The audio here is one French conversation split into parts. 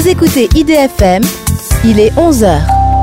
Vous écoutez IDFM, il est 11h.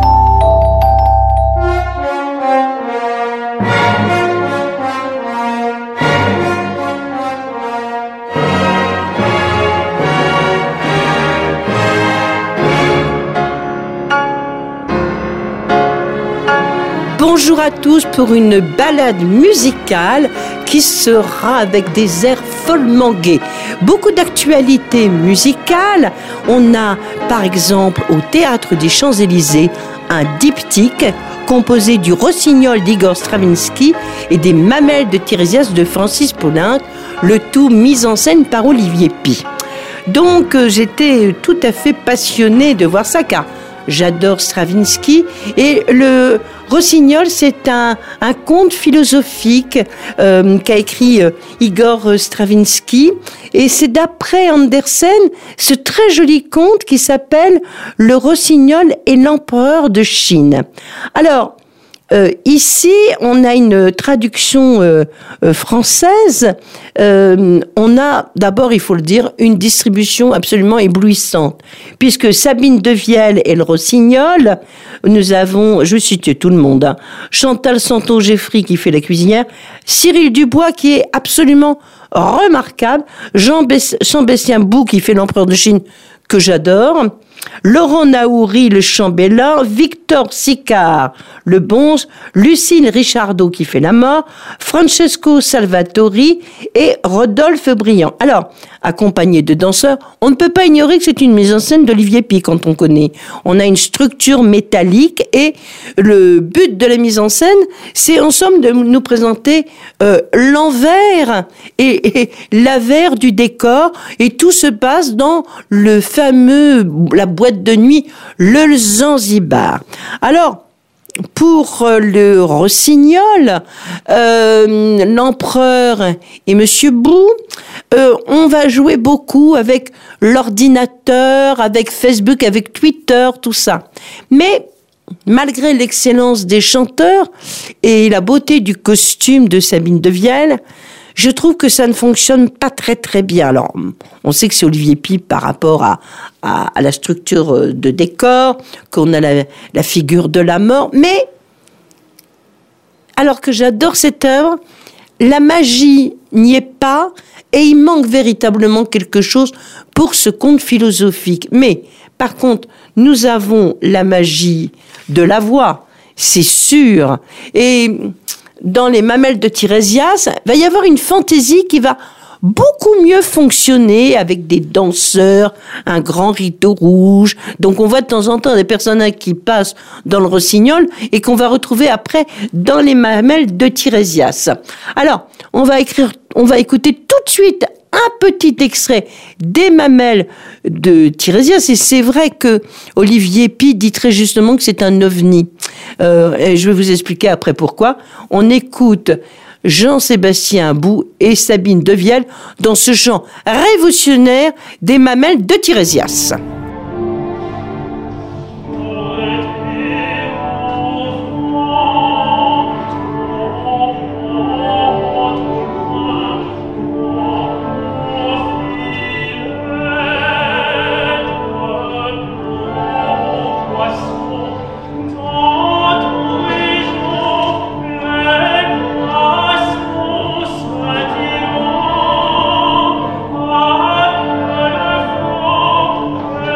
Bonjour à tous pour une balade musicale qui sera avec des airs follement gais. Beaucoup d'actualités musicales. On a par exemple au Théâtre des Champs-Élysées un diptyque composé du Rossignol d'Igor Stravinsky et des Mamelles de Tiresias de Francis Poulenc, le tout mis en scène par Olivier Py. Donc j'étais tout à fait passionnée de voir ça car j'adore Stravinsky et le Rossignol, c'est un conte philosophique qu'a écrit Igor Stravinsky et c'est d'après Andersen ce très joli conte qui s'appelle Le Rossignol et l'empereur de Chine. Alors, ici, on a une traduction française. On a, d'abord, il faut le dire, une distribution absolument éblouissante. Puisque Sabine Devielle et le Rossignol, nous avons, je cite tout le monde, hein, Chantal Santon-Geffry qui fait la cuisinière, Cyril Dubois qui est absolument remarquable, Jean Bastien-Bou qui fait l'empereur de Chine, que j'adore, Laurent Naouri, le chambellan, Victor Sicard, le bonze, Lucille Richardot qui fait la mort, Francesco Salvatori et Rodolphe Briand. Alors, accompagné de danseurs, on ne peut pas ignorer que c'est une mise en scène d'Olivier Py quand on connaît. On a une structure métallique et le but de la mise en scène, c'est en somme de nous présenter l'envers et l'avers du décor et tout se passe dans la boîte de nuit, le Zanzibar. Alors, pour le Rossignol, l'empereur et Monsieur Bou, on va jouer beaucoup avec l'ordinateur, avec Facebook, avec Twitter, tout ça. Mais malgré l'excellence des chanteurs et la beauté du costume de Sabine Devielle, je trouve que ça ne fonctionne pas très très bien. Alors, on sait que c'est Olivier Py par rapport à la structure de décor, qu'on a la figure de la mort, mais alors que j'adore cette œuvre, la magie n'y est pas et il manque véritablement quelque chose pour ce conte philosophique. Mais par contre, nous avons la magie de la voix, c'est sûr, et dans les Mamelles de Tiresias, il va y avoir une fantaisie qui va beaucoup mieux fonctionner avec des danseurs, un grand rideau rouge. Donc on voit de temps en temps des personnages qui passent dans le Rossignol et qu'on va retrouver après dans les Mamelles de Tiresias. Alors, on va écouter tout de suite un petit extrait des Mamelles de Tiresias et c'est vrai que Olivier Py dit très justement que c'est un ovni. Et je vais vous expliquer après pourquoi. On écoute Jean-Sébastien Bou et Sabine Devielle dans ce chant révolutionnaire des Mamelles de Tiresias. Oh,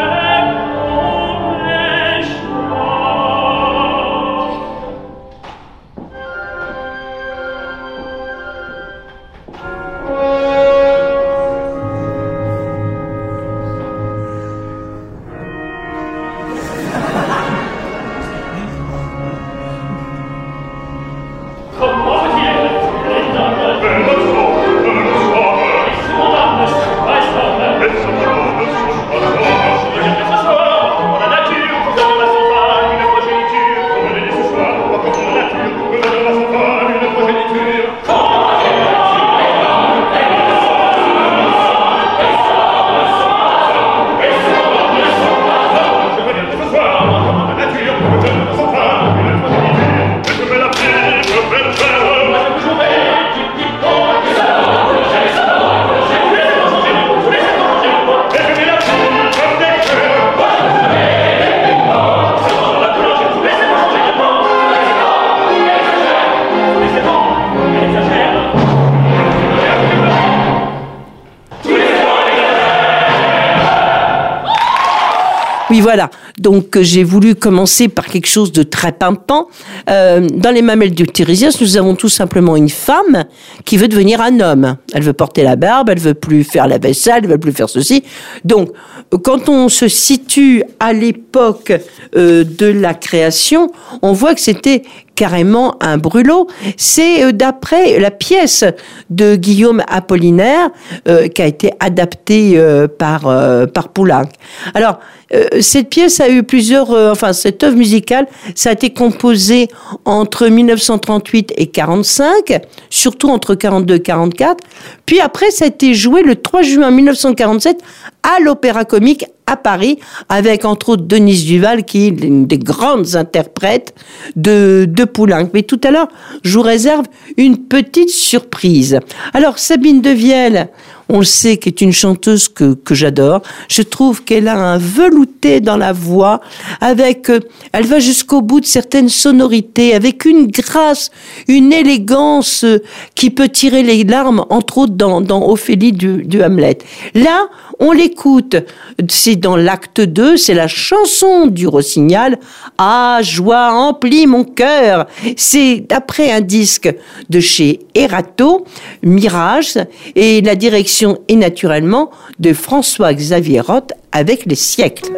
Oui, voilà. Donc, j'ai voulu commencer par quelque chose de très pimpant. Dans les mamelles du Tiresias, nous avons tout simplement une femme qui veut devenir un homme. Elle veut porter la barbe, elle veut plus faire la vaisselle, elle veut plus faire ceci. Donc, quand on se situe à l'époque de la création, on voit que c'était carrément un brûlot. C'est d'après la pièce de Guillaume Apollinaire qui a été adaptée par Poulenc. Alors, cette pièce a eu cette œuvre musicale, ça a été composé entre 1938 et 45, surtout entre 42 et 44. Puis après, ça a été joué le 3 juin 1947 à l'Opéra Comique à Paris, avec entre autres Denise Duval, qui est une des grandes interprètes de Poulenc. Mais tout à l'heure, je vous réserve une petite surprise. Alors, Sabine Devielle, on le sait, qui est une chanteuse que j'adore. Je trouve qu'elle a un velouté dans la voix, elle va jusqu'au bout de certaines sonorités, avec une grâce, une élégance qui peut tirer les larmes, entre autres dans Ophélie du Hamlet. Là, on l'écoute. C'est dans l'acte 2, c'est la chanson du Rossignol. Ah, joie emplit mon cœur. C'est d'après un disque de chez Erato, Mirage, et la direction est naturellement de François-Xavier Roth avec Les Siècles.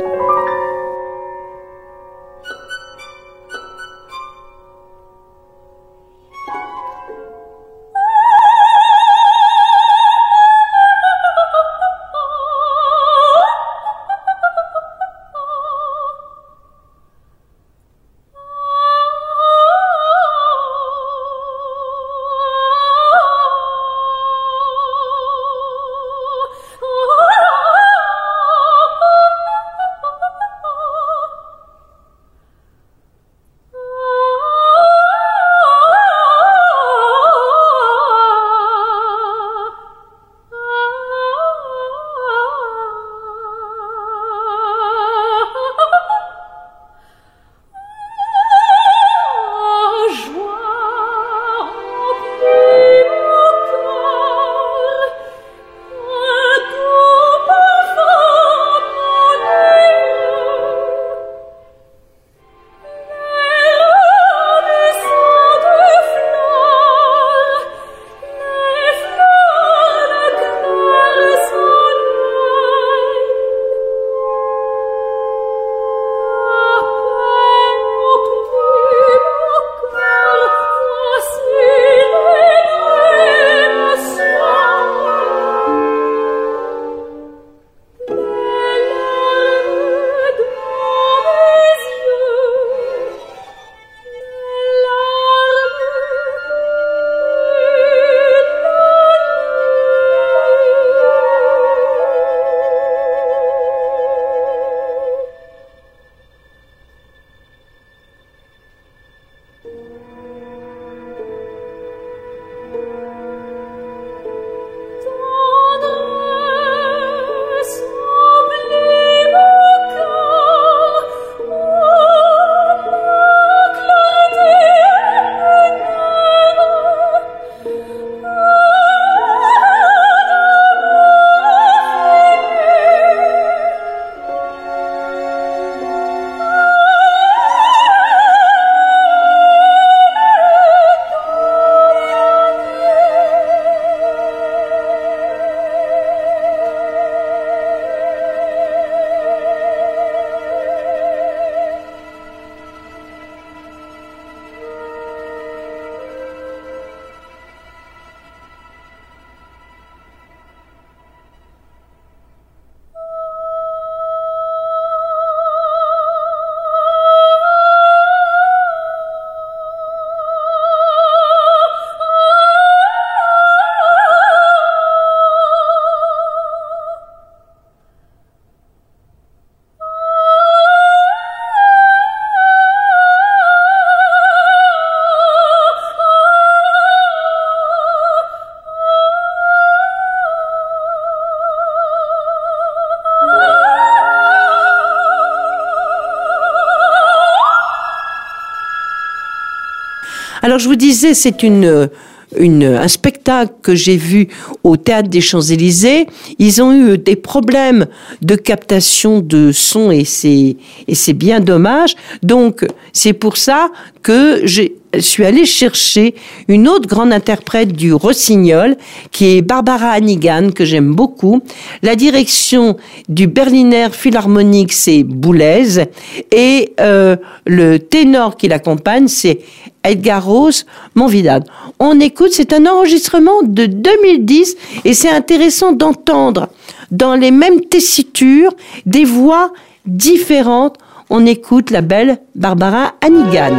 Alors, je vous disais, c'est un spectacle que j'ai vu au Théâtre des Champs-Élysées. Ils ont eu des problèmes de captation de son et c'est bien dommage. Donc, c'est pour ça que je suis allée chercher une autre grande interprète du rossignol, qui est Barbara Hannigan, que j'aime beaucoup. La direction du Berliner Philharmonique, c'est Boulez. Et le ténor qui l'accompagne, c'est Edgar Rose Monvidal. On écoute, c'est un enregistrement de 2010 et c'est intéressant d'entendre dans les mêmes tessitures des voix différentes. On écoute la belle Barbara Hannigan.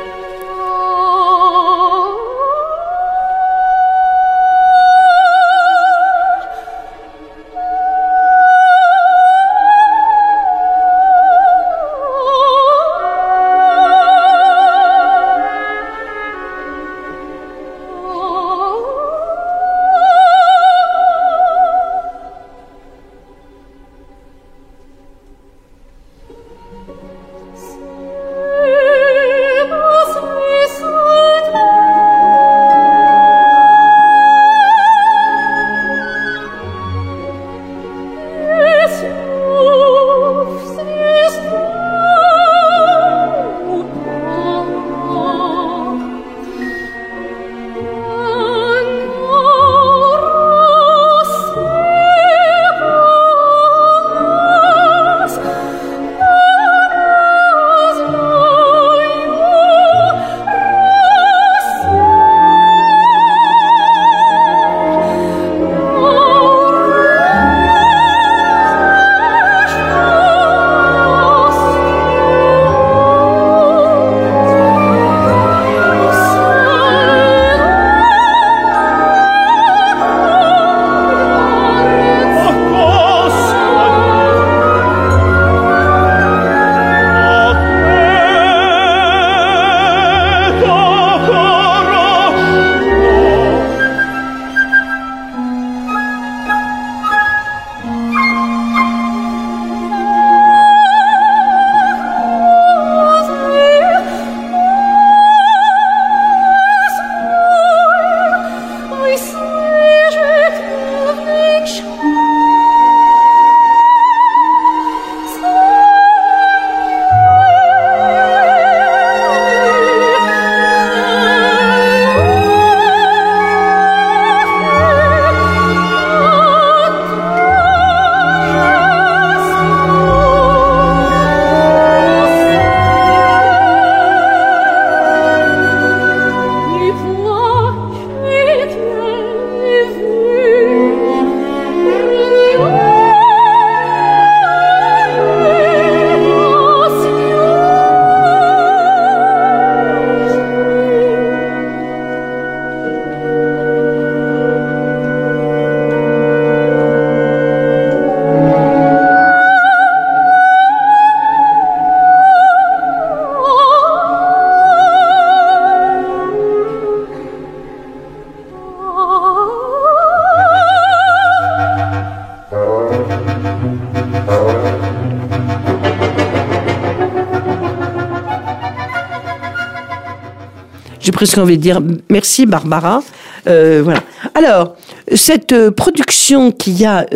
J'ai presque envie de dire merci Barbara. Voilà. Alors, cette production qu'il y a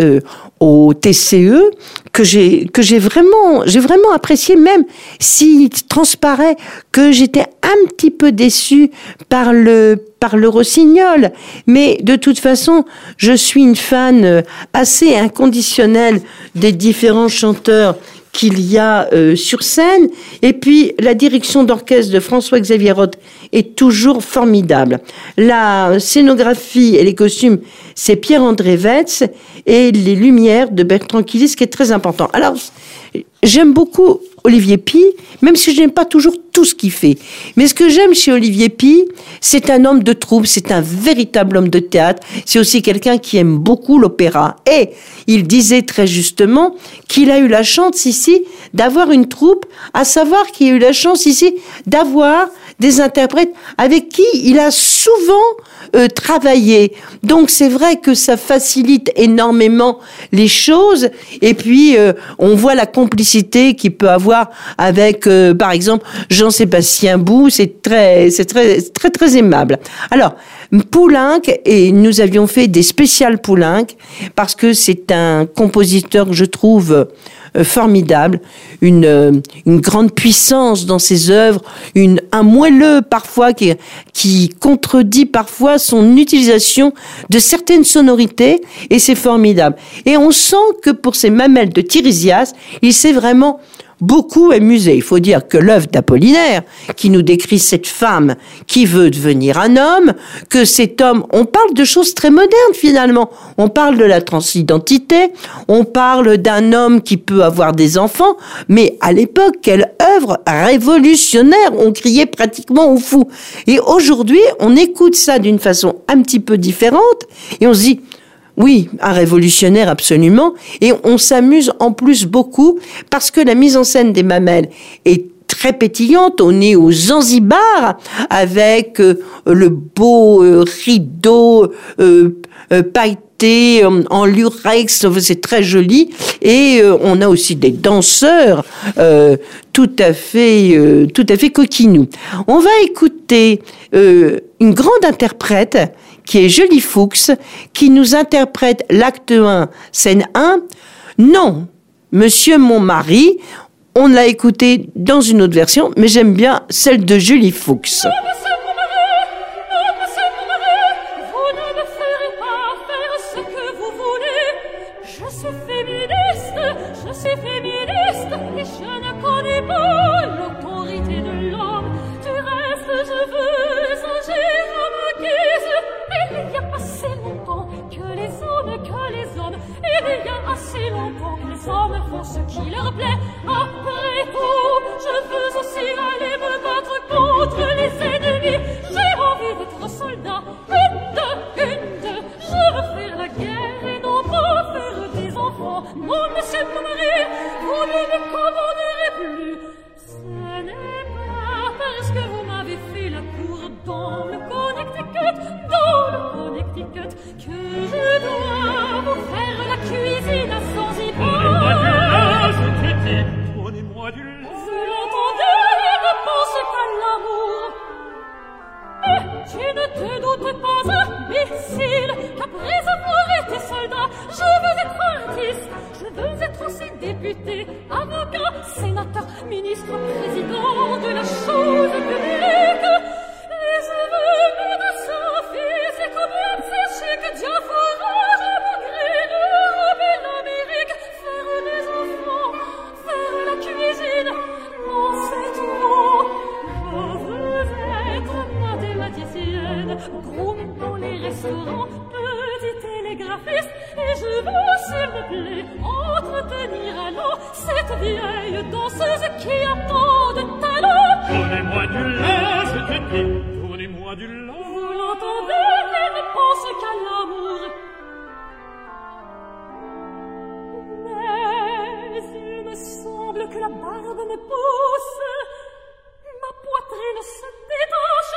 au TCE, que j'ai vraiment apprécié, même s'il transparaît que j'étais un petit peu déçue par le rossignol. Mais de toute façon, je suis une fan assez inconditionnelle des différents chanteurs qu'il y a sur scène. Et puis, la direction d'orchestre de François-Xavier Roth est toujours formidable. La scénographie et les costumes, c'est Pierre-André Wetz, et les lumières de Bertrand Quilly, ce qui est très important. Alors, j'aime beaucoup Olivier Py, même si je n'aime pas toujours tout ce qu'il fait. Mais ce que j'aime chez Olivier Py, c'est un homme de troupe, c'est un véritable homme de théâtre. C'est aussi quelqu'un qui aime beaucoup l'opéra. Et il disait très justement qu'il a eu la chance ici d'avoir une troupe, à savoir qu'il a eu la chance ici d'avoir des interprètes avec qui il a souvent travailler. Donc c'est vrai que ça facilite énormément les choses. Et puis on voit la complicité qu'il peut avoir avec, par exemple, Jean-Sébastien Bou. C'est très aimable. Alors Poulenc, et nous avions fait des spéciales Poulenc parce que c'est un compositeur que je trouve formidable, une grande puissance dans ses œuvres, un moelleux parfois qui contredit parfois son utilisation de certaines sonorités, et c'est formidable. Et on sent que pour ces mamelles de Tiresias, il s'est vraiment beaucoup amusé. Il faut dire que l'œuvre d'Apollinaire, qui nous décrit cette femme qui veut devenir un homme, que cet homme, on parle de choses très modernes finalement. On parle de la transidentité, on parle d'un homme qui peut avoir des enfants, mais à l'époque, quelle œuvre révolutionnaire! On criait pratiquement au fou. Et aujourd'hui, on écoute ça d'une façon un petit peu différente, et on se dit, oui, un révolutionnaire absolument. Et on s'amuse en plus beaucoup parce que la mise en scène des mamelles est très pétillante. On est au Zanzibar avec le beau rideau pailleté en lurex, c'est très joli. Et on a aussi des danseurs tout à fait coquinous. On va écouter une grande interprète qui est Julie Fuchs, qui nous interprète l'acte 1, scène 1. Non, Monsieur mon mari, on l'a écouté dans une autre version, mais j'aime bien celle de Julie Fuchs. Ce qui leur plaît, après tout, je veux aussi aller me battre contre les ennemis. J'ai envie d'être soldat, une, deux, je veux faire la guerre et non pas faire des enfants. Non, monsieur mon mari, vous ne me commanderez plus. Ce n'est pas parce que vous m'avez fait la cour dans le Connecticut, que je dois vous faire la cuisine à Zanzibar. Donnez-moi du lait. Vous l'entendez, ne pense qu'à l'amour. Mais tu ne te doutes pas, imbécile, qu'après avoir été soldat, je veux être artiste. Je veux être aussi député, avocat, sénateur, ministre, président de la chose publique. Et je veux mettre sa physique bien séchée que diaphorage à mon gré d'Europe et l'Amérique. Faire des enfants, faire la cuisine, non c'est trop. Je veux être mathématicienne, groom dans les restaurants, petit télégraphiste. Et je veux, s'il me plaît, entretenir à l'eau cette vieille danseuse qui a tant de talent. Donnez-moi du lait, je te dis, donnez-moi du lait. Vous l'entendez, elle ne pense qu'à l'amour. Mais il me semble que la barbe me pousse, ma poitrine se détache.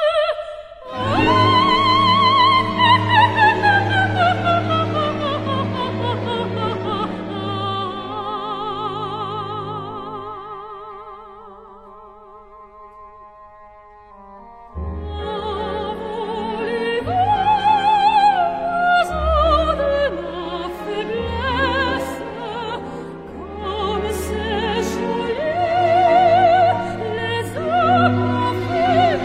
Comme c'est joli, les hommes ont fait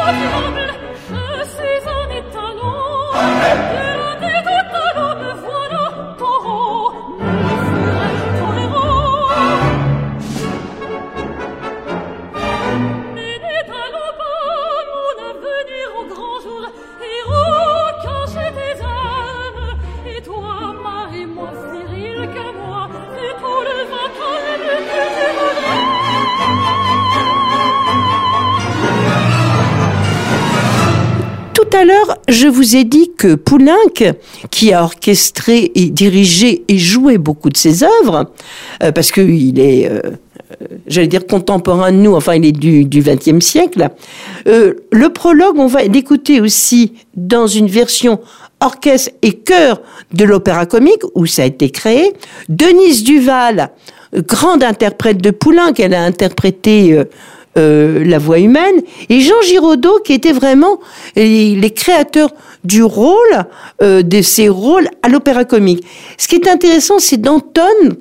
Tout à l'heure, je vous ai dit que Poulenc, qui a orchestré et dirigé et joué beaucoup de ses œuvres, parce qu'il est, j'allais dire contemporain de nous, enfin il est du XXe siècle, le prologue, on va l'écouter aussi dans une version orchestre et chœur de l'opéra comique, où ça a été créé. Denise Duval, grande interprète de Poulenc, elle a interprété la voix humaine, et Jean Giraudoux qui était vraiment les créateurs du rôle, de ces rôles à l'opéra comique. Ce qui est intéressant, c'est d'Anton,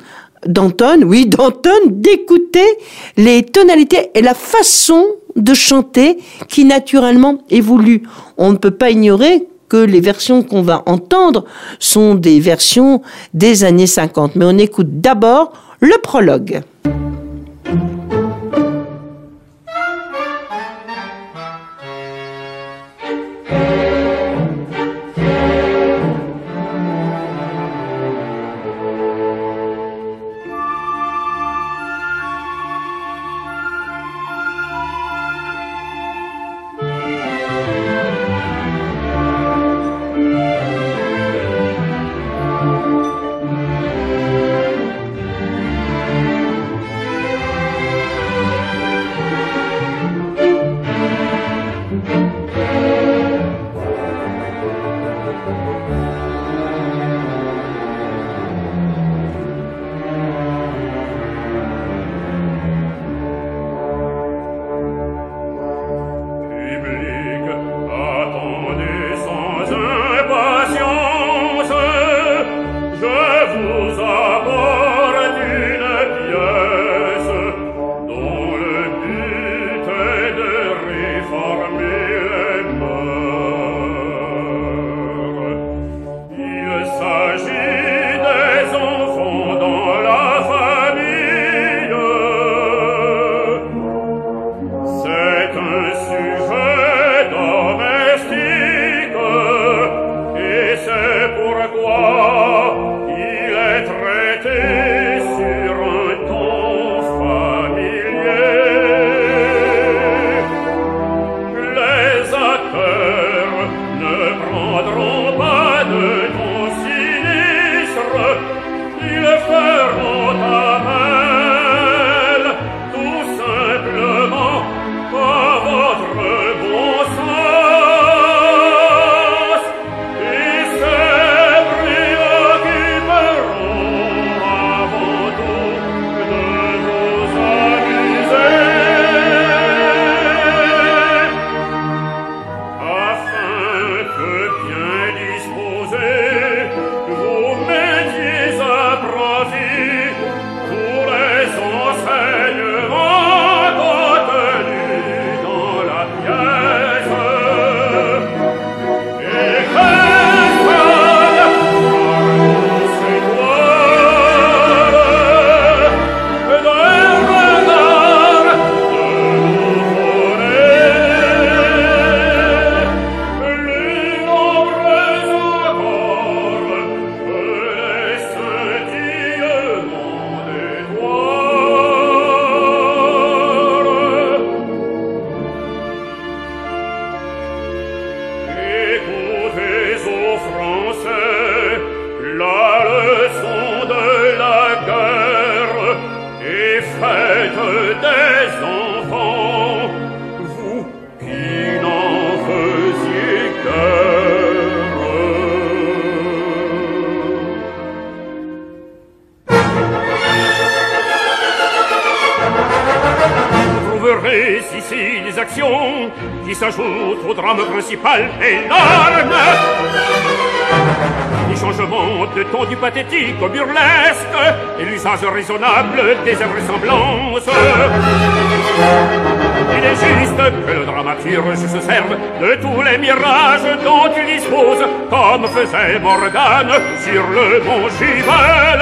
d'écouter les tonalités et la façon de chanter qui naturellement évolue. On ne peut pas ignorer que les versions qu'on va entendre sont des versions des années 50. Mais on écoute d'abord le prologue. Qui s'ajoute au drame principal énorme. Les changements de ton du pathétique au burlesque et l'usage raisonnable des invraisemblances. Il est juste que le dramaturge se serve de tous les mirages dont il dispose, comme faisait Morgane sur le mont Gibel.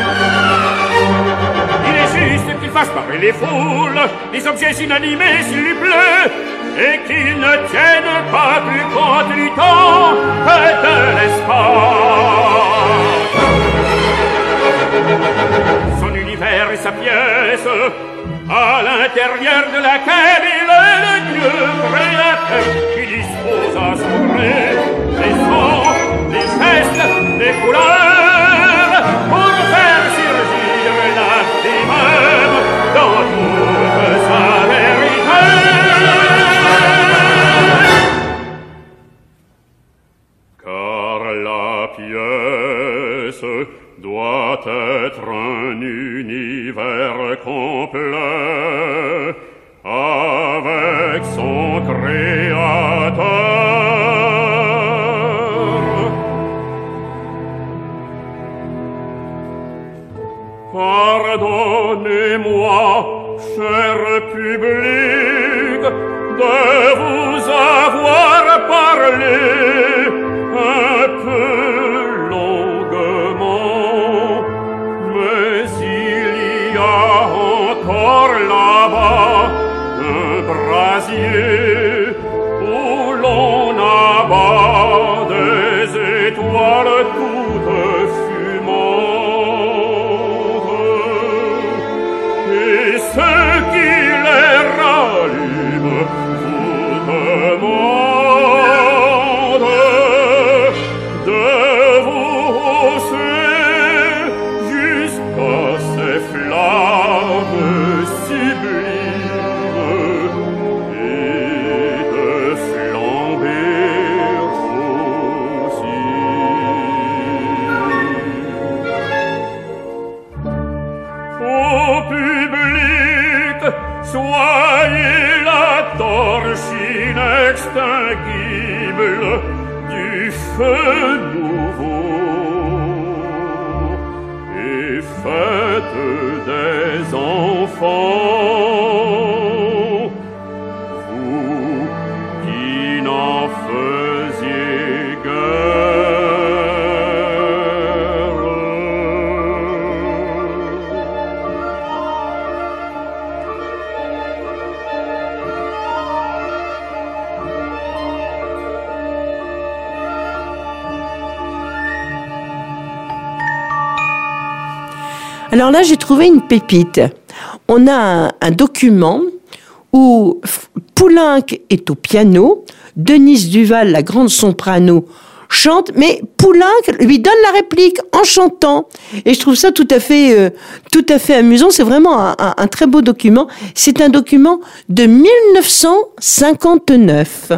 Il est juste qu'il fasse parler les foules, des objets inanimés s'il lui plaît, et qu'ils ne tiennent pas plus compte du temps que de l'espace. Son univers et sa pièce, à l'intérieur de laquelle il est le Dieu créateur qui dispose à son gré les sons, les gestes, les couleurs pour faire surgir la vie même dans toute sa vérité. Car la pièce doit être un univers complet avec son créateur. Pardonnez-moi, cher public, de vous avoir parlé un peu longuement, mais il y a encore là-bas un brasier où l'on abat des étoiles toutes fumantes, et ceux qui les rallument vous demandent de vous hausser jusqu'à ces flammes sublimes et de flamber aussi. Ô public, soyez la torche inextinguible du feu nouveau et faites des enfants, vous qui n'en faisiez guère. Alors là, j'ai trouvé une pépite. On a un document où Poulenc est au piano, Denise Duval, la grande soprano, chante, mais Poulenc lui donne la réplique en chantant. Et je trouve ça tout à fait amusant. C'est vraiment un très beau document. C'est un document de 1959.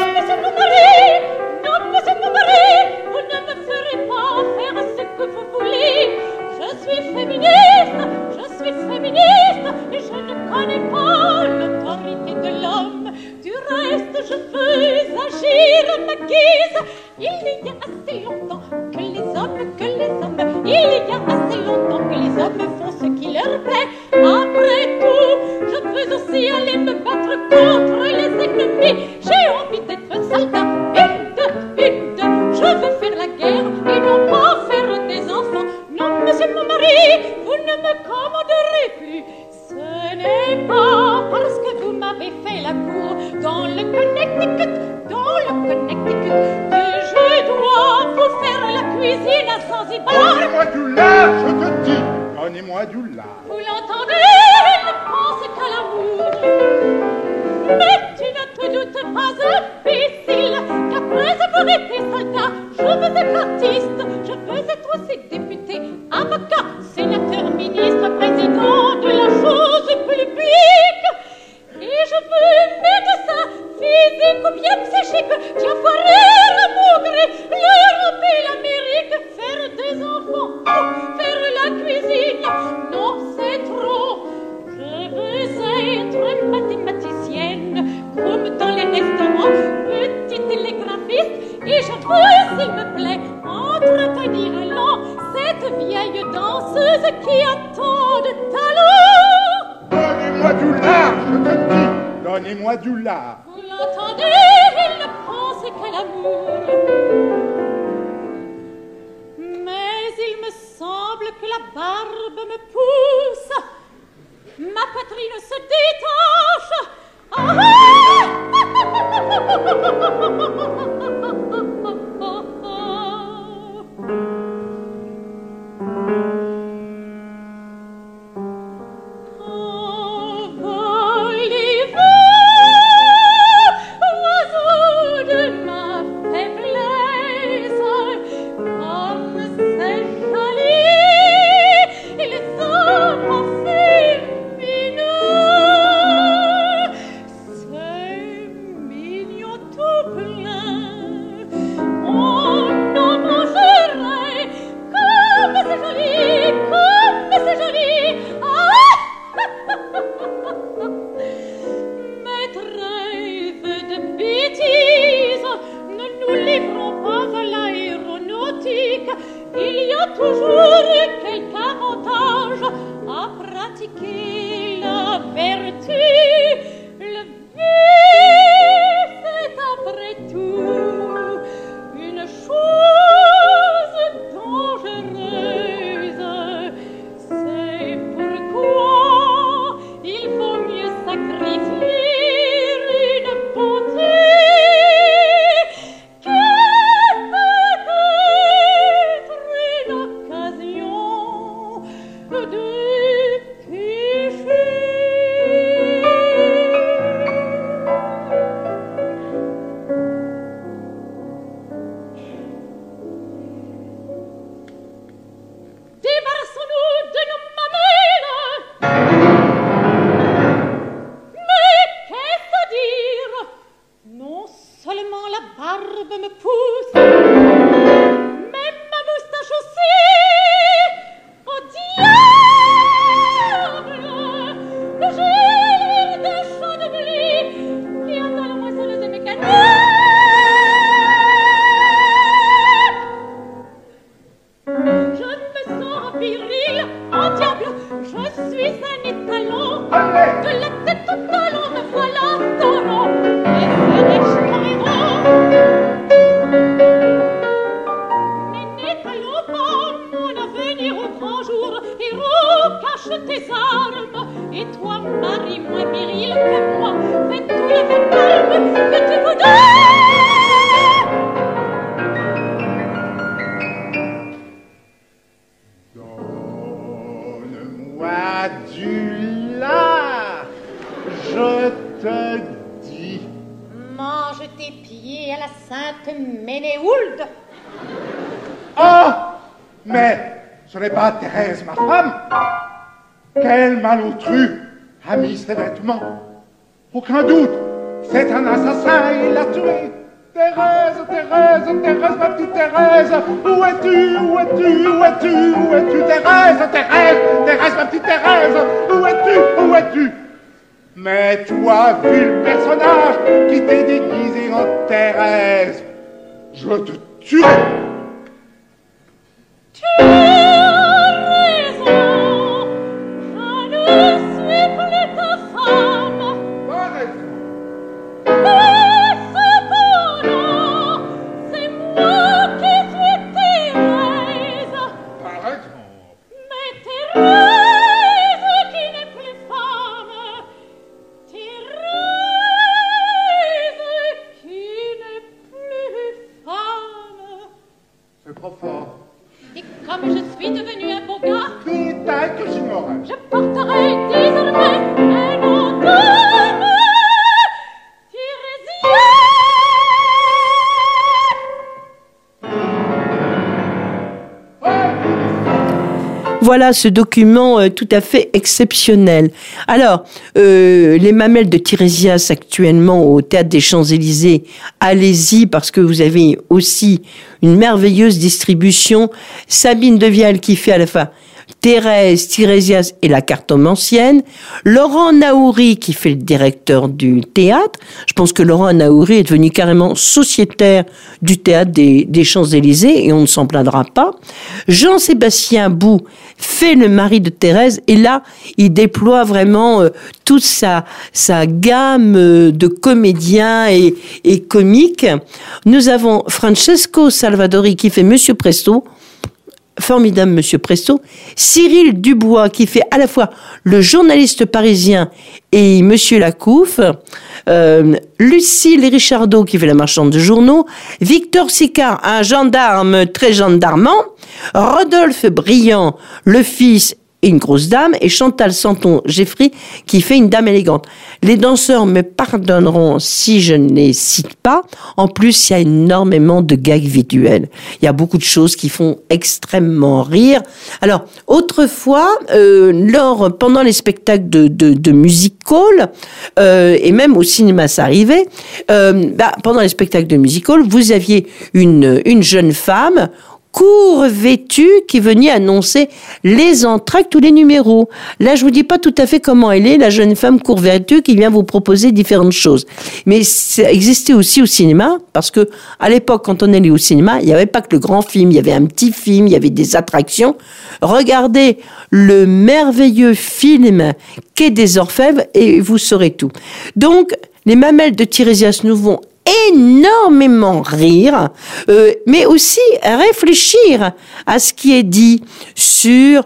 Et je ne connais pas l'autorité de l'homme. Du reste, je veux agir à ma guise. Il y a assez longtemps que les hommes, il y a assez longtemps que les hommes font ce qui leur plaît. Après tout, je veux aussi aller me battre contre les ennemis. J'ai envie d'être un soldat, une. Je veux faire la guerre et non pas faire des enfants. Non, monsieur mon mari, vous ne me commanderez plus. Ce n'est pas parce que vous m'avez fait la cour dans le Connecticut, que je dois vous faire la cuisine à Zanzibar. Donnez-moi du lard, je te dis. Donnez-moi du lard. Vous l'entendez, il ne pense qu'à l'amour. Mais tu ne te doutes pas, imbécile, qu'après avoir été soldat, je veux être artiste, je veux être aussi député, avocat, sénateur, ministre, président de la chose publique. Et je veux médecin, physique ou bien psychique, Diafoiré, la Mougré, l'Europe et l'Amérique, faire des enfants, faire la cuisine, non c'est trop. Je veux être mathématicienne, comme dans les restaurants, petit télégraphiste, et je veux, s'il me plaît, entretenir un long cette vieille danseuse qui a tant de talent. Donnez-moi du lard, je te dis. plein. On en mangerait, comme c'est joli, comme c'est joli. Mais trêve de bêtises, ne nous livrons pas à l'aéronautique. Il y a toujours quelque avantage à pratiquer la vertu. Le but est après tout une chose dangereuse. C'est pourquoi il vaut mieux sacrifier une beauté que peut-être une occasion de pécher. Débarrassons-nous de nos mamelles. Mais qu'est-ce à dire? Non seulement la barbe me pousse, mais ma moustache aussi. Au diable! J'ai l'air d'un champ de blé qui attend la moissonneuse et mécanique. Je me sens viril, oh diable, je suis un étalon. De la tête aux talons, me voilà taureau. Et ferai-je mon héros? Mais n'étalons pas mon avenir au grand jour. Héros, cache tes armes. Et toi, mari moins viril que moi, fais tout le calme que tu voudras. Donne-moi du lard, je te dis. Mange tes pieds à la sainte Ménéhould. Oh, mais ce n'est pas Thérèse, ma femme. Quel malotru a mis ses vêtements. Aucun doute, c'est un assassin, il l'a tué. Thérèse, Thérèse, Thérèse, ma petite Thérèse, où es-tu, où es-tu, où es-tu, où es-tu, Thérèse, Thérèse, Thérèse, ma petite Thérèse, où es-tu, où es-tu? Mais toi, vil personnage, qui t'es déguisé en Thérèse, je te tuerai. Tu as raison, je ne suis plus ta femme. Pas raison. Et cependant, c'est moi qui suis Thérèse. Par exemple. Mais Thérèse qui n'est plus femme. Thérèse qui n'est plus femme. C'est trop fort. Et comme je suis devenue un beau gars, Détail que j'ignorais. je porterai désormais un nom d'homme. Thérésien. Voilà ce document tout à fait exceptionnel. Alors, les mamelles de Tirésias actuellement au Théâtre des Champs-Élysées, allez-y parce que vous avez aussi une merveilleuse distribution. Sabine Devielle qui fait à la fois Thérèse, Tirésias et la cartomancienne. Laurent Naouri qui fait le directeur du théâtre. Je pense que Laurent Naouri est devenu carrément sociétaire du Théâtre des Champs-Élysées et on ne s'en plaindra pas. Jean-Sébastien Bou fait le mari de Thérèse et là, il déploie vraiment toute sa gamme de comédiens et comiques. Nous avons Francesco Salvadori qui fait Monsieur Presto. Formidable Monsieur Presto, Cyril Dubois qui fait à la fois le journaliste parisien et Monsieur Lacouf, Lucille Richardot qui fait la marchande de journaux, Victor Sicard, un gendarme très gendarmant, Rodolphe Briand, le fils et une grosse dame, et Chantal Santon-Jeffrey qui fait une dame élégante. Les danseurs me pardonneront si je ne les cite pas. En plus, il y a énormément de gags visuels. Il y a beaucoup de choses qui font extrêmement rire. Alors, autrefois, pendant les spectacles de music-hall, et même au cinéma, ça arrivait, pendant les spectacles de music-hall, vous aviez une jeune femme court vêtue qui venait annoncer les entractes ou les numéros. Là, je vous dis pas tout à fait comment elle est, la jeune femme court vêtue qui vient vous proposer différentes choses. Mais ça existait aussi au cinéma, parce que à l'époque, quand on allait au cinéma, il n'y avait pas que le grand film, il y avait un petit film, il y avait des attractions. Regardez le merveilleux film Quai des Orfèvres et vous saurez tout. Donc, les mamelles de Tirésias nous vont énormément rire, mais aussi réfléchir à ce qui est dit sur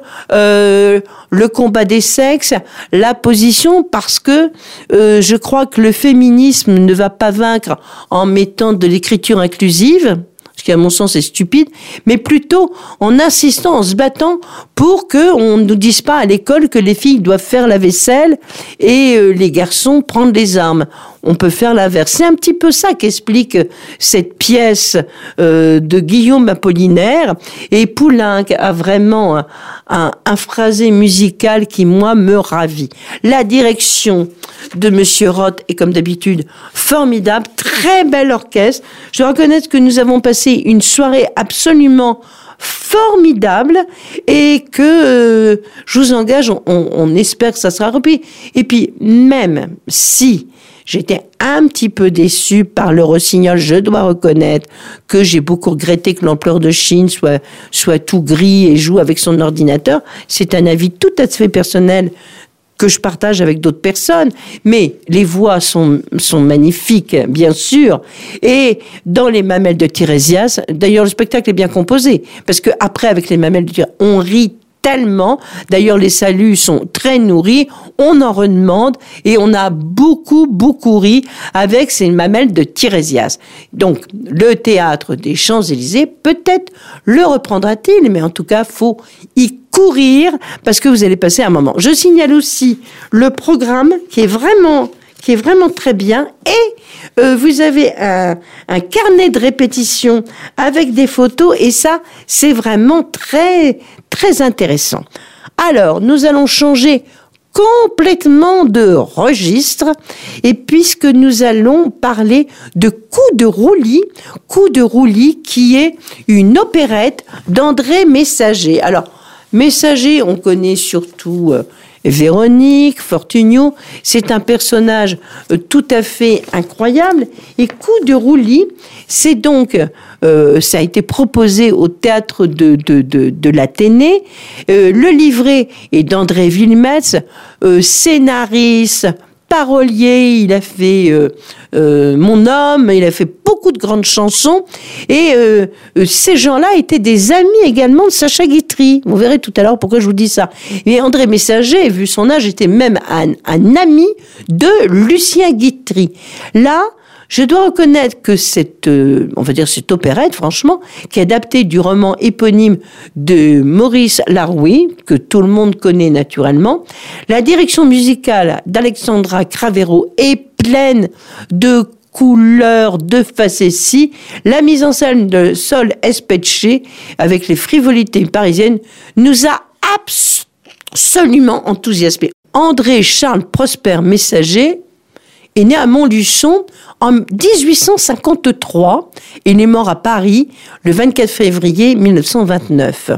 le combat des sexes, la position, parce que je crois que le féminisme ne va pas vaincre en mettant de l'écriture inclusive, ce qui à mon sens est stupide, mais plutôt en insistant, en se battant pour qu'on ne nous dise pas à l'école que les filles doivent faire la vaisselle et les garçons prendre les armes. On peut faire l'inverse. C'est un petit peu ça qu'explique cette pièce de Guillaume Apollinaire. Et Poulenc a vraiment un phrasé musical qui, moi, me ravit. La direction de Monsieur Roth est, comme d'habitude, formidable. Très bel orchestre. Je dois reconnaître que nous avons passé une soirée absolument formidable et que je vous engage, on espère que ça sera repris. Et puis, même si j'étais un petit peu déçue par le Rossignol, je dois reconnaître que j'ai beaucoup regretté que l'Empereur de Chine soit tout gris et joue avec son ordinateur. C'est un avis tout à fait personnel que je partage avec d'autres personnes, mais les voix sont magnifiques, bien sûr. Et dans les mamelles de Tirésias, d'ailleurs, le spectacle est bien composé, parce que après, avec les mamelles de Tirésias, on rit tellement. D'ailleurs, les saluts sont très nourris. On en redemande et on a beaucoup ri avec ces mamelles de Tirésias. Donc, le théâtre des Champs-Élysées, peut-être le reprendra-t-il, mais en tout cas, faut y courir parce que vous allez passer un moment. Je signale aussi le programme qui est vraiment très bien et vous avez un carnet de répétition avec des photos et ça, c'est vraiment très, très intéressant. Alors, nous allons changer complètement de registre et puisque nous allons parler de Coup de Roulis qui est une opérette d'André Messager. Alors, Messager, on connaît surtout Véronique, Fortunio, c'est un personnage tout à fait incroyable. Et Coup de Roulis, c'est donc, ça a été proposé au théâtre de l'Athénée. Le livret est d'André Villemets, scénariste, parolier, il a fait Mon homme, il a fait beaucoup de grandes chansons et ces gens-là étaient des amis également de Sacha Guitry. Vous verrez tout à l'heure pourquoi je vous dis ça. Et André Messager, vu son âge, était même un ami de Lucien Guitry. Là, je dois reconnaître que cette opérette, franchement, qui est adaptée du roman éponyme de Maurice Larouille, que tout le monde connaît naturellement, la direction musicale d'Alexandra Cravero est pleine de couleurs, de facéties. La mise en scène de Sol Espetché, avec les frivolités parisiennes, nous a absolument enthousiasmés. André Charles Prosper Messager est né à Montluçon en 1853. Il est mort à Paris le 24 février 1929.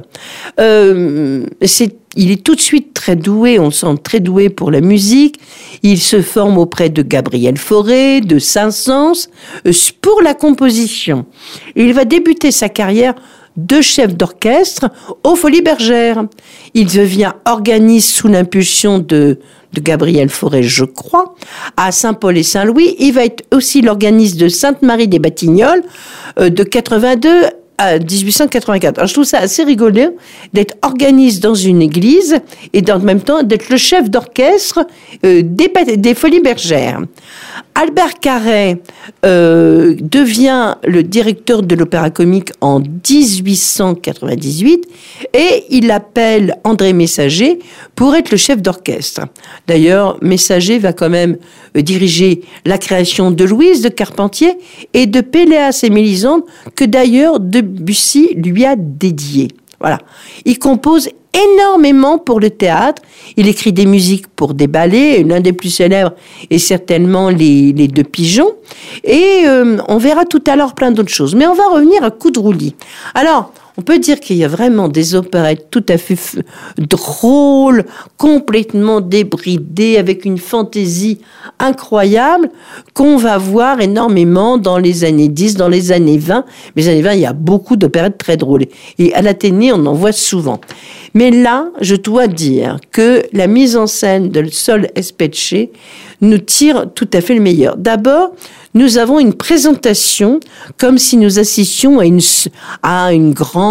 Il est tout de suite très doué, on le sent très doué pour la musique. Il se forme auprès de Gabriel Fauré, de Saint-Saëns, pour la composition. Il va débuter sa carrière de chef d'orchestre aux Folies Bergères. Il devient organiste sous l'impulsion de Gabriel Fauré, je crois, à Saint-Paul et Saint-Louis. Il va être aussi l'organiste de Sainte-Marie des Batignolles de 82 1884. Alors, je trouve ça assez rigolo d'être organiste dans une église et en même temps d'être le chef d'orchestre des Folies Bergères. Albert Carré devient le directeur de l'Opéra Comique en 1898 et il appelle André Messager pour être le chef d'orchestre. D'ailleurs, Messager va quand même diriger la création de Louise de Carpentier et de Péléas et Mélisande, que d'ailleurs Debussy lui a dédié. Voilà. Il compose énormément pour le théâtre. Il écrit des musiques pour des ballets. L'un des plus célèbres est certainement les Deux Pigeons. Et on verra tout à l'heure plein d'autres choses. Mais on va revenir à Koudrouli. Alors, on peut dire qu'il y a vraiment des opérettes tout à fait drôles, complètement débridées, avec une fantaisie incroyable, qu'on va voir énormément dans les années 10, dans les années 20. Mais les années 20, il y a beaucoup d'opérettes très drôles. Et à l'Athénée, on en voit souvent. Mais là, je dois dire que la mise en scène de Sol Espetche nous tire tout à fait le meilleur. D'abord, nous avons une présentation comme si nous assistions à un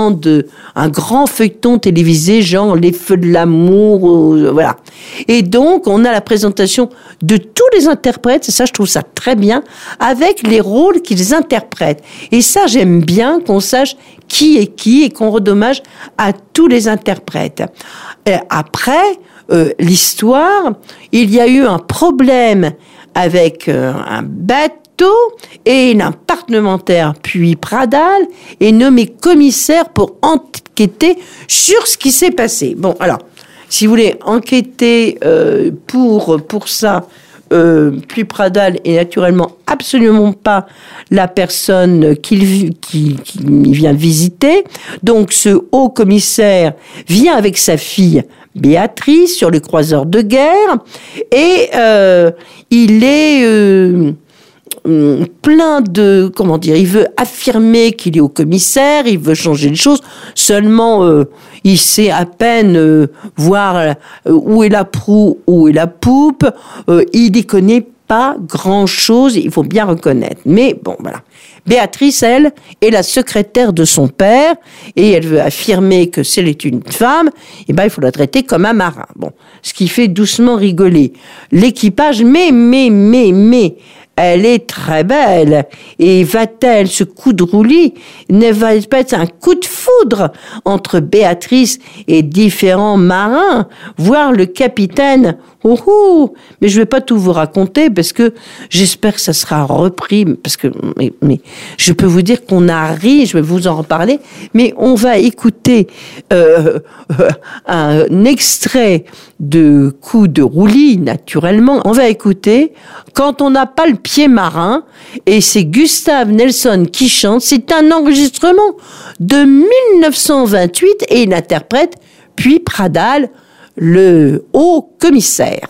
grand feuilleton télévisé, genre Les Feux de l'amour, voilà. Et donc, on a la présentation de tous les interprètes, et ça, je trouve ça très bien, avec les rôles qu'ils interprètent. Et ça, j'aime bien qu'on sache qui est qui et qu'on redommage à tous les interprètes. Et après, l'histoire, il y a eu un problème avec un bateau et un parlementaire, puis Pradal, est nommé commissaire pour enquêter sur ce qui s'est passé. Bon, alors, si vous voulez enquêter pour ça, puis Pradal est naturellement absolument pas la personne qu'il vient visiter. Donc, ce haut commissaire vient avec sa fille Béatrice sur le croiseur de guerre et il est plein de, il veut affirmer qu'il est haut commissaire, il veut changer les choses, seulement il sait à peine voir où est la proue, où est la poupe, il n'y connaît pas grand-chose, il faut bien reconnaître. Mais bon, voilà. Béatrice, elle, est la secrétaire de son père et elle veut affirmer que si elle est une femme, eh ben, il faut la traiter comme un marin. Bon, ce qui fait doucement rigoler l'équipage, mais, elle est très belle. Et va-t-elle, ce coup de roulis, ne va pas être un coup de foudre entre Béatrice et différents marins, voire le capitaine? Mais je vais pas tout vous raconter parce que j'espère que ça sera repris, parce que, mais je peux vous dire qu'on a ri, je vais vous en reparler, mais on va écouter un extrait de coup de roulis, naturellement. On va écouter Quand on n'a pas le pied marin, et c'est Gustave Nelson qui chante. C'est un enregistrement de 1928 et il interprète puis Pradal, le haut commissaire.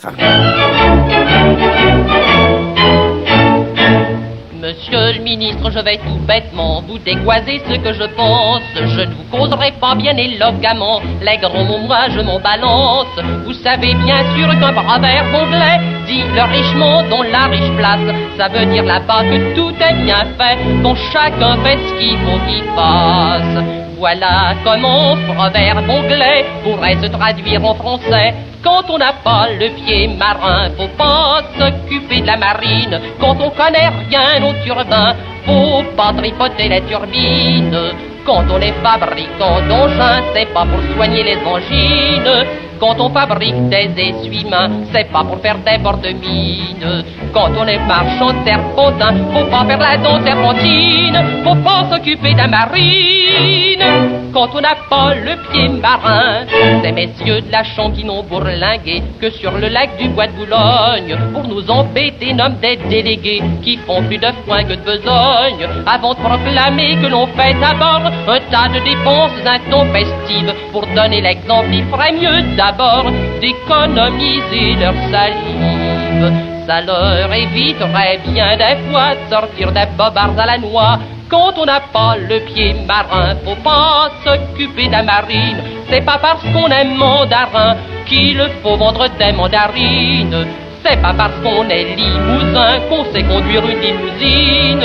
Monsieur le ministre, je vais tout bêtement vous dégoiser ce que je pense. Je ne vous causerai pas bien éloquemment les grands mots, moi je m'en balance. Vous savez bien sûr qu'un proverbe anglais dit le riche monde dont la riche place. Ça veut dire là-bas que tout est bien fait, dont chacun fait ce qu'il faut qu'il fasse. Voilà comment proverbe anglais pourrait se traduire en français. Quand on n'a pas le pied marin, faut pas s'occuper de la marine. Quand on connaît rien au turbin, faut pas tripoter les turbines. Quand on est fabricant d'engins, c'est pas pour soigner les angines. Quand on fabrique des essuie-mains, c'est pas pour faire des bords de mine. Quand on est marchand de terre-pontin, faut pas faire la dent terpentine. Faut pas s'occuper de la marine. Quand on n'a pas le pied marin, ces messieurs de la Chambre qui n'ont bourlingué que sur le lac du Bois de Boulogne. Pour nous embêter, nomment des délégués qui font plus de foin que de besogne. Avant de proclamer que l'on fait à bord un tas de dépenses intempestives, pour donner l'exemple, il ferait mieux d'abord d'économiser leur salive. Ça leur éviterait bien des fois de sortir des bobards à la noix. Quand on n'a pas le pied marin, faut pas s'occuper de la marine. C'est pas parce qu'on est mandarin qu'il faut vendre des mandarines. C'est pas parce qu'on est limousin qu'on sait conduire une limousine.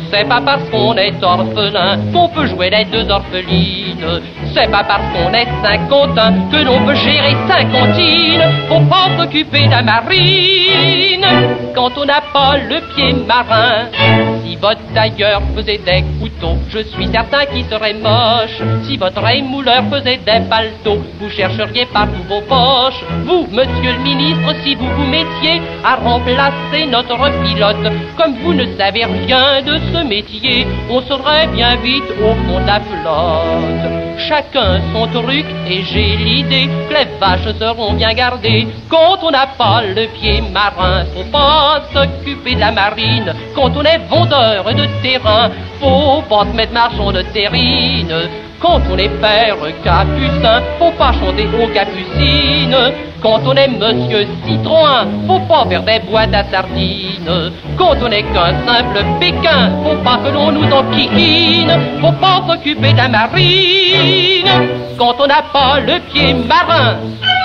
C'est pas parce qu'on est orphelin qu'on peut jouer les deux orphelines. C'est pas parce qu'on est Saint-Quentin que l'on peut gérer Saint-Quentine. Faut pas s'occuper de la marine quand on n'a pas le pied marin. Si votre tailleur faisait des couteaux, je suis certain qu'il serait moche. Si votre émouleur faisait des paletots, vous chercheriez partout vos poches. Vous, monsieur le ministre, si vous vous mettiez à remplacer notre pilote, comme vous ne savez rien de ce métier, on serait bien vite au fond de la flotte. Chacun son truc et j'ai l'idée que les vaches seront bien gardées. Quand on n'a pas le pied marin, faut pas s'occuper de la marine. Quand on est vendeur de terrain, faut pas se mettre marchand de terrine. Quand on est père capucin, faut pas chanter aux capucines. Quand on est monsieur Citroën, faut pas faire des boîtes à sardines. Quand on est qu'un simple Pékin, faut pas que l'on nous enquiquine. Faut pas s'occuper de la marine quand on n'a pas le pied marin.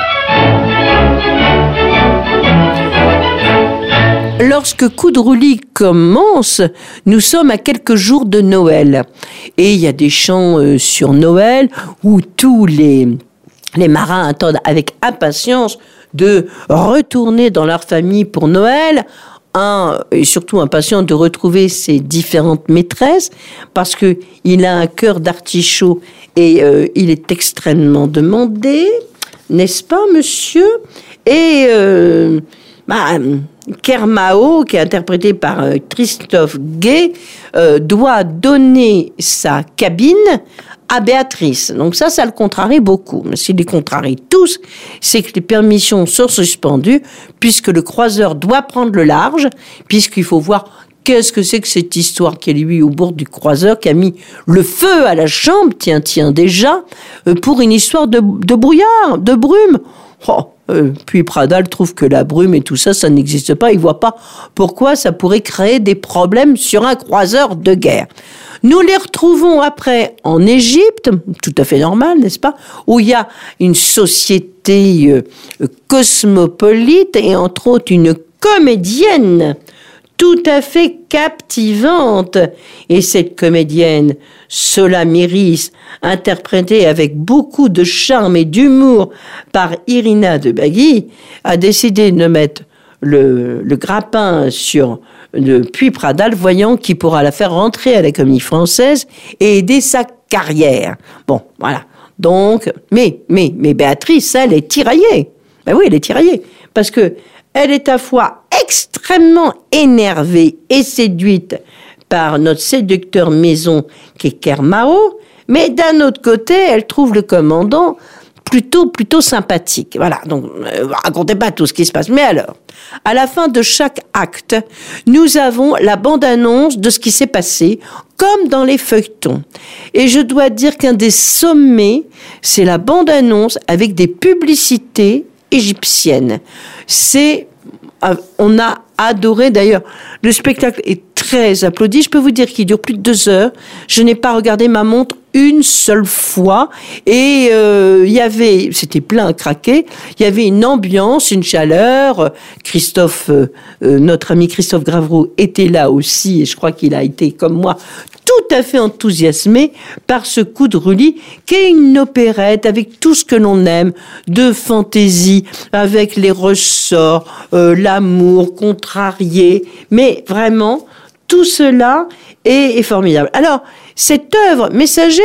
Lorsque Coup de roulis commence, nous sommes à quelques jours de Noël. Et il y a des chants sur Noël où tous les marins attendent avec impatience de retourner dans leur famille pour Noël. Et surtout impatient de retrouver ses différentes maîtresses parce que il a un cœur d'artichaut et il est extrêmement demandé, n'est-ce pas, monsieur? Et Kermao, qui est interprété par Christophe Gay, doit donner sa cabine à Béatrice. Donc ça le contrarie beaucoup. Mais s'il les contrarie tous, c'est que les permissions sont suspendues puisque le croiseur doit prendre le large, puisqu'il faut voir qu'est-ce que c'est que cette histoire qui est lui au bord du croiseur, qui a mis le feu à la chambre, tiens déjà, pour une histoire de brouillard, de brume. Puis Pradal trouve que la brume et tout ça n'existe pas. Il voit pas pourquoi ça pourrait créer des problèmes sur un croiseur de guerre. Nous les retrouvons après en Égypte, tout à fait normal, n'est-ce pas, où il y a une société cosmopolite et entre autres une comédienne tout à fait captivante. Et cette comédienne, Solamiris, interprétée avec beaucoup de charme et d'humour par Irina de Bagui, a décidé de mettre le grappin sur le Puy-Pradal, voyant qu'il pourra la faire rentrer à la Comédie Française et aider sa carrière. Bon, voilà. Donc, mais Béatrice, elle est tiraillée. Ben oui, elle est tiraillée. Parce que elle est à la fois extrêmement énervée et séduite par notre séducteur maison qui est Kermao, mais d'un autre côté, elle trouve le commandant plutôt sympathique. Voilà, donc racontez pas tout ce qui se passe. Mais alors, à la fin de chaque acte, nous avons la bande-annonce de ce qui s'est passé, comme dans les feuilletons. Et je dois dire qu'un des sommets, c'est la bande-annonce avec des publicités égyptiennes. On a adoré, d'ailleurs, le spectacle est très applaudi. Je peux vous dire qu'il dure plus de 2 heures. Je n'ai pas regardé ma montre une seule fois. Et c'était plein à craquer. Il y avait une ambiance, une chaleur. Notre ami Christophe Gravreau était là aussi. Et je crois qu'il a été, comme moi, tout à fait enthousiasmé par ce Coup de roulis, qui est une opérette avec tout ce que l'on aime, de fantaisie, avec les ressorts, l'amour contrarié, mais vraiment, tout cela est formidable. Alors, cette œuvre, Messager,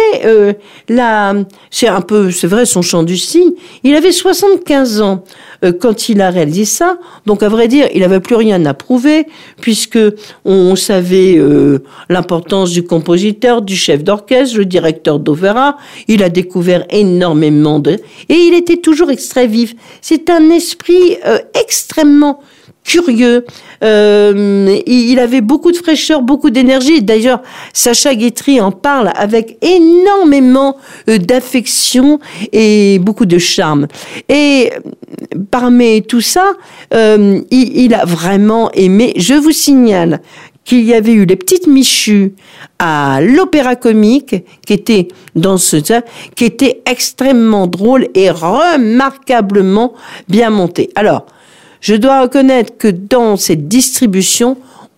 c'est vrai, son chant du cygne, il avait 75 ans quand il a réalisé ça. Donc, à vrai dire, il n'avait plus rien à prouver, puisque on savait l'importance du compositeur, du chef d'orchestre, le directeur d'opéra. Il a découvert énormément et il était toujours extrait vif. C'est un esprit extrêmement curieux. Il avait beaucoup de fraîcheur, beaucoup d'énergie. D'ailleurs, Sacha Guitry en parle avec énormément d'affection et beaucoup de charme. Et parmi tout ça, il a vraiment aimé. Je vous signale qu'il y avait eu les Petites Michues à l'Opéra Comique, qui était qui était extrêmement drôle et remarquablement bien monté. Alors, je dois reconnaître que dans cette distribution,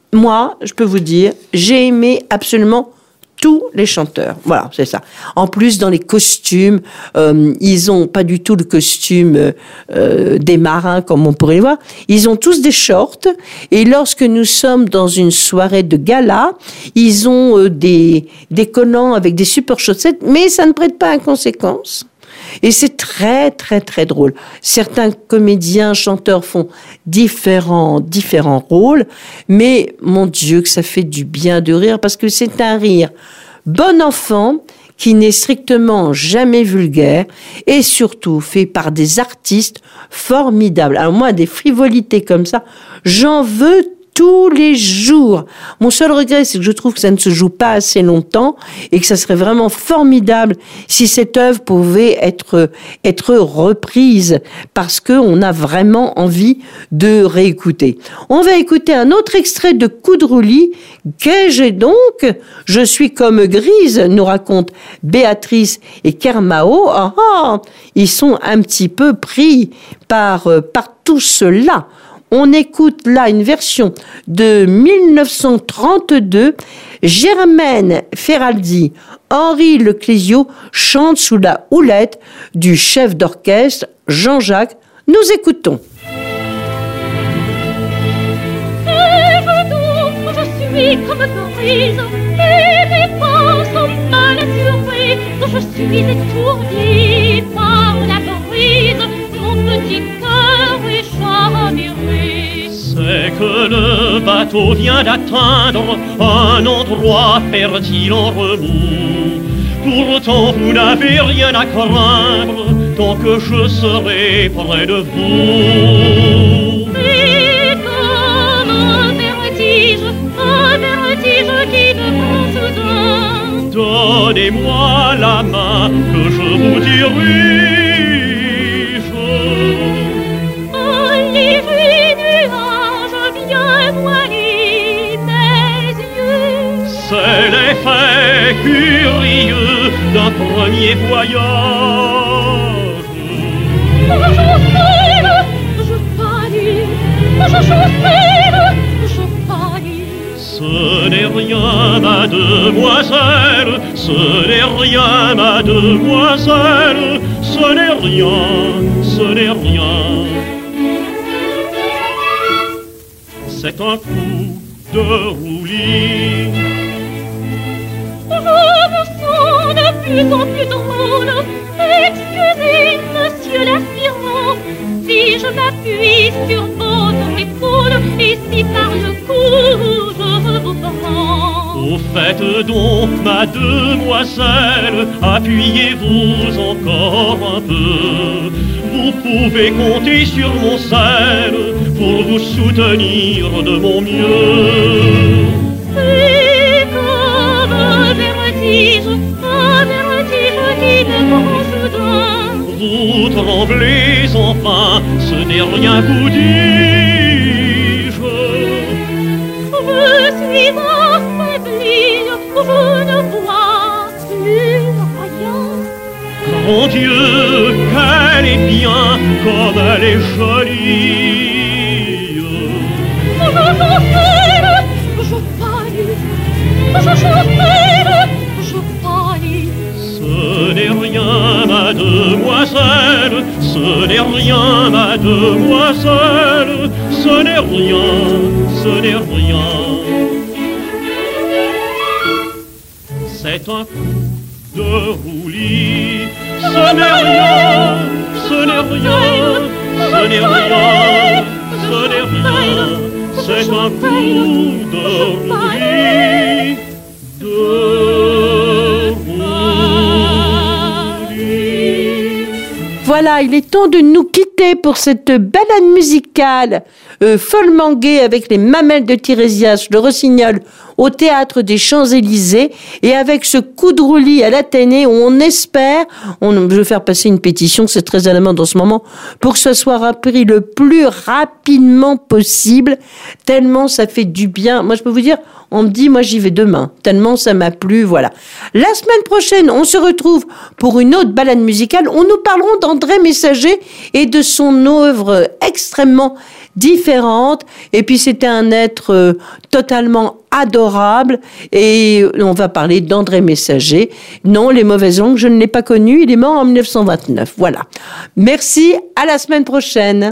moi, je peux vous dire, j'ai aimé absolument tous les chanteurs. Voilà, c'est ça. En plus, dans les costumes, ils ont pas du tout le costume des marins, comme on pourrait le voir. Ils ont tous des shorts. Et lorsque nous sommes dans une soirée de gala, ils ont des collants avec des super chaussettes, mais ça ne prête pas à conséquence. Et c'est très, très, très drôle. Certains comédiens, chanteurs font différents rôles, mais mon Dieu, que ça fait du bien de rire, parce que c'est un rire bon enfant, qui n'est strictement jamais vulgaire, et surtout fait par des artistes formidables. Alors moi, des frivolités comme ça, j'en veux tous les jours. Mon seul regret, c'est que je trouve que ça ne se joue pas assez longtemps et que ça serait vraiment formidable si cette œuvre pouvait être reprise parce qu'on a vraiment envie de réécouter. On va écouter un autre extrait de Coudroulis. Qu'ai-je donc? Je suis comme grise, nous racontent Béatrice et Kermao. Ils sont un petit peu pris par tout cela. On écoute là une version de 1932. Germaine Ferraldi, Henri Leclésio chantent sous la houlette du chef d'orchestre Jean-Jacques. Nous écoutons. Je suis comme grise, et mes pas sont mal assurés. Je suis étourdie par la brise, mon petit cœur est chaviré. C'est que le bateau vient d'atteindre un endroit fertile en remous. Pourtant vous n'avez rien à craindre tant que je serai près de vous. C'est comme un vertige qui me prend soudain. Donnez-moi la main que je vous dirige. Un léger nuage vient voiler mes yeux. C'est l'effet curieux d'un premier voyage. Je chancelle, je pâlis, je chancelle, je pâlis. Ce n'est rien, mademoiselle, ce n'est rien, mademoiselle, ce n'est rien, ce n'est rien. C'est un coup de roulis. Je me sens de plus en plus drôle. Excusez, monsieur l'aspirant, si je m'appuie sur votre épaule et si par le cou je vous prends. Au fait donc, mademoiselle, appuyez-vous encore un peu. Vous pouvez compter sur mon sel pour vous soutenir de mon mieux. C'est comme un vertige qui me prend soudain. Vous tremblez enfin, ce n'est rien, vous dis-je. Je suis affaiblie, je ne vois plus rien. Grand Dieu, qu'elle est bien, comme elle est jolie. Je chancelle, je pâlis, je chancelle, je pâlis. Ce n'est rien, mademoiselle, ce n'est rien, mademoiselle, ce n'est rien, ce n'est rien. C'est un coup de roulis. Ce n'est rien, ce n'est rien, ce n'est rien, ce n'est rien. C'est un coup de roulis, de roulis. Voilà, il est temps de nous quitter pour cette balade musicale follement gaie avec les mamelles de Tirésias, le rossignol au Théâtre des Champs-Élysées et avec ce coup de roulis à l'Athénée où on espère, je vais faire passer une pétition, c'est très à la mode en ce moment, pour que ce soit repris le plus rapidement possible, tellement ça fait du bien. Moi, je peux vous dire, on me dit, moi, j'y vais demain, tellement ça m'a plu, voilà. La semaine prochaine, on se retrouve pour une autre balade musicale. On nous parlerons d'André Messager et de son œuvre extrêmement différente. Et puis, c'était un être totalement adorable. Et on va parler d'André Messager. Non, Les Mauvaises Langues, je ne l'ai pas connu. Il est mort en 1929. Voilà. Merci. À la semaine prochaine.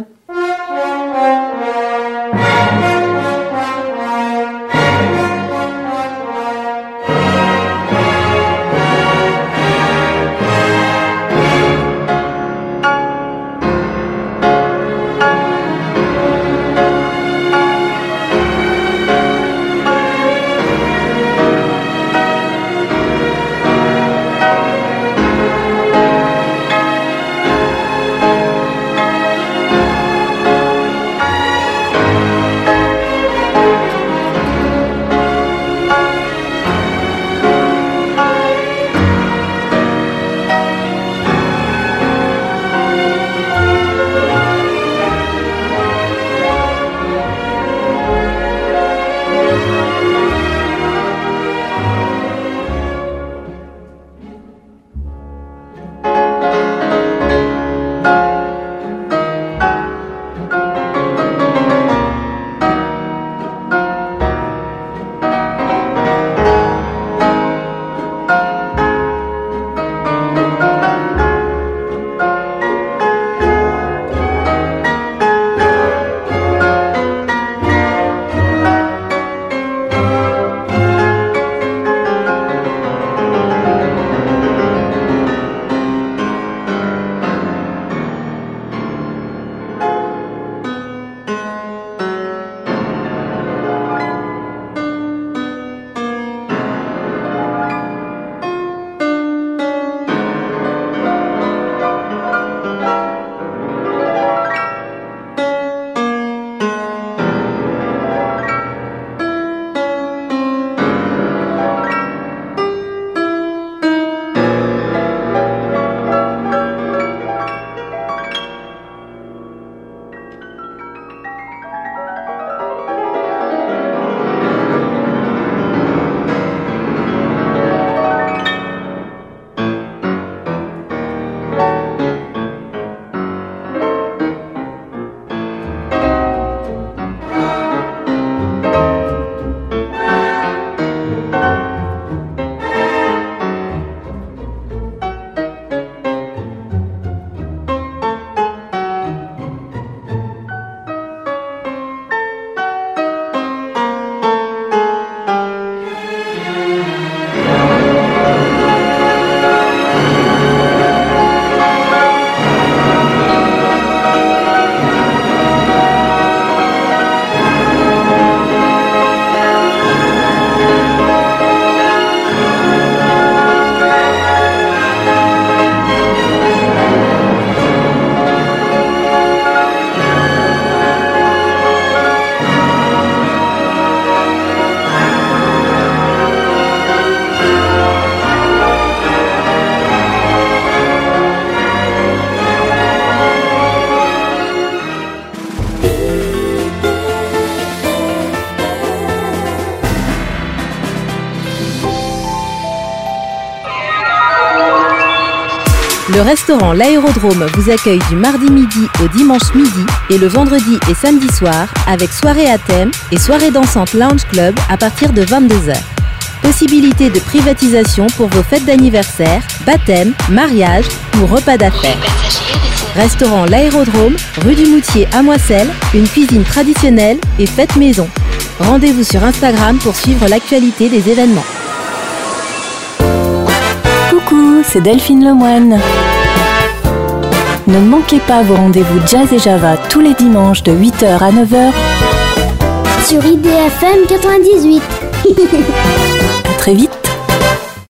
Le restaurant L'Aérodrome vous accueille du mardi midi au dimanche midi et le vendredi et samedi soir avec soirée à thème et soirée dansante lounge club à partir de 22h. Possibilité de privatisation pour vos fêtes d'anniversaire, baptême, mariage ou repas d'affaires. Restaurant L'Aérodrome, rue du Moutier à Moisselles, une cuisine traditionnelle et fête maison. Rendez-vous sur Instagram pour suivre l'actualité des événements. Coucou, c'est Delphine Lemoine. Ne manquez pas vos rendez-vous Jazz et Java tous les dimanches de 8h à 9h sur IDFM 98. À très vite.